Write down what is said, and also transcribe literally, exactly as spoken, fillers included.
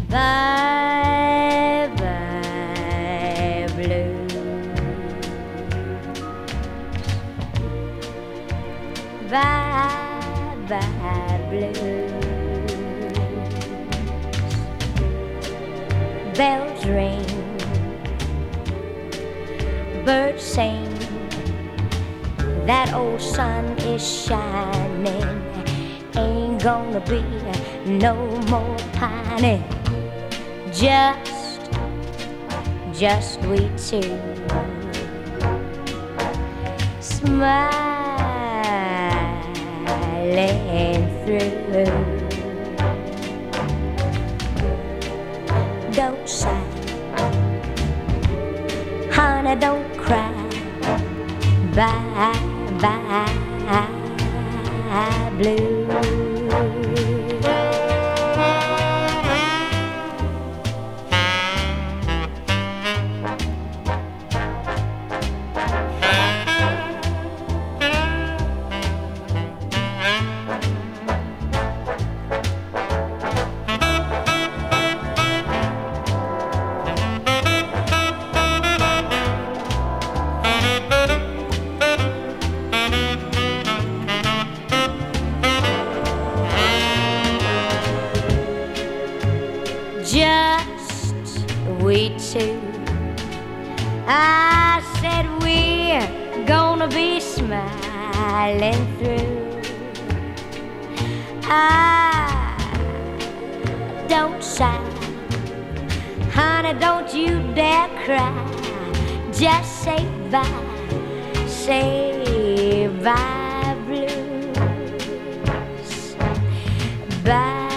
Bye bye blues. Bye bye blues. Bells ring, birds sing, that old sun is shining. Ain't gonna be no more pining. Just, just we two, smiling through. Don't sigh, honey, don't cry. Bye, bye, blue. Just we two. I said we're gonna be smiling through. I don't sigh, honey, don't you dare cry. Just say bye, say bye blues. Bye.